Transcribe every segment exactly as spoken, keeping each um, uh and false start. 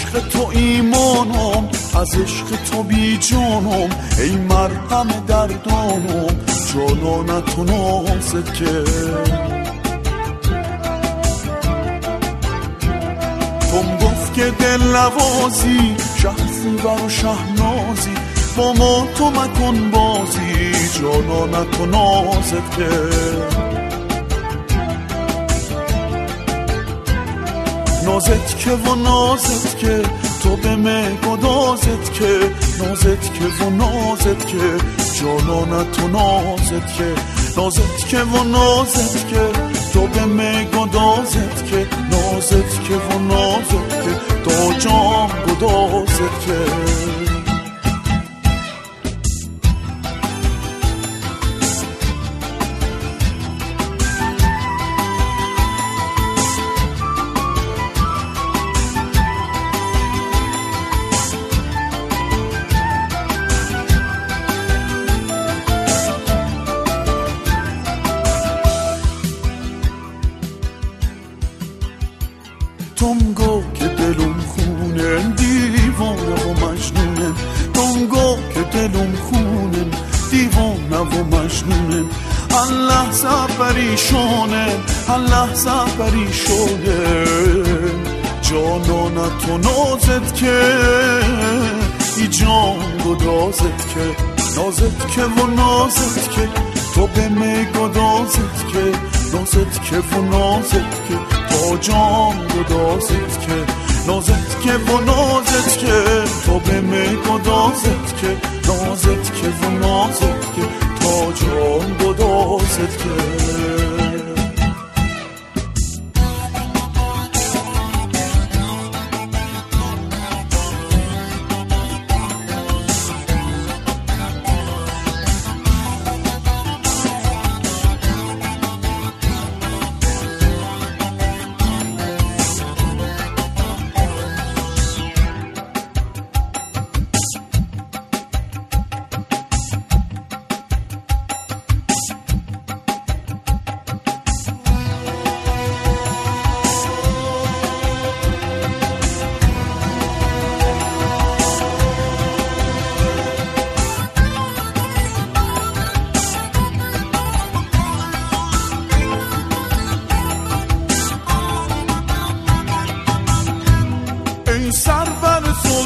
عشق تو ایمانم، از عشق تو بی جانم، ای مرهم دردانم، جانانت و نازت که تم گفت که دل نوازی، شهزیور و شهنازی، با ما تو مکن بازی، جانانت و نازت که نازت که و نازت که تو به من گدازت که نازت که و نازت که جانانت و نازت که نازت که و نازت که تو به من گدازت که نازت که و نازت که تو جان گدازت که تونگو که دلم خونن دیوانه و مجنونن تونگو که دلم خونن دیوانه و مجنونن هر لحظه پریشانن هر لحظه پریشانن جانانت و نازت که ای جان گدازت که نازت که و نازت که تو به می گدازت که نازت که و نازت که تا جان گدازت که نازت که و نازت که تو به می گدازت که نازت که و نازت که تا جان گدازت که ای سرور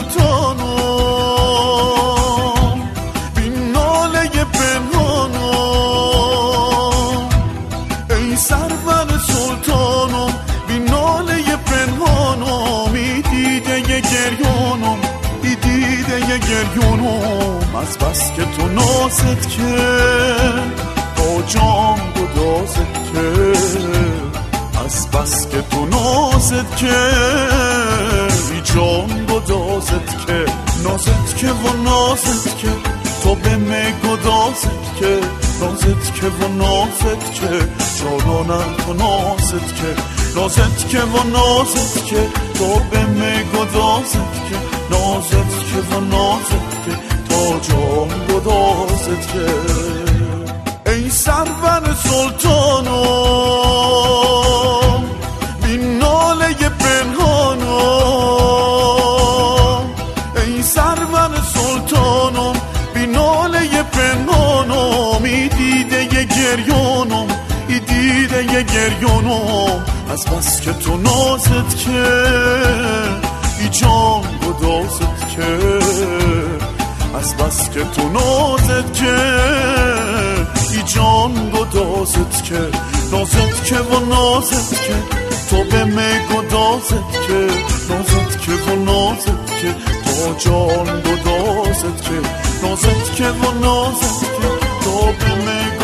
سلطانم بی ناله پنهانم ای سرور سلطانم بی ناله پنهانم ای دیده ی گریانم ای دیده ی گریانم از بس که تو نازت که با جان گدازت که از بس که تو نازت که ای جان گدازت که نازت که و نازت که تو به می گدازت که نازت که و نازت که جانانت و نازت که نازت که و نازت که تو به می گدازت که نازت که و نازت که تا جان گدازت که ای سرور سلطانم بی ناله پنهانم ای سرور سلطانم بی ناله پنهانم ای دیده ی گریانم ای دیده ی گریانم از بس که تو نازت که ای جان گدازت که از بس که تو نازت که ای جان گدازت که نازت که و نازت که تو به می گدازت که نازت که و نازت که تو جان گدازت که نازت که و نازت که تو به می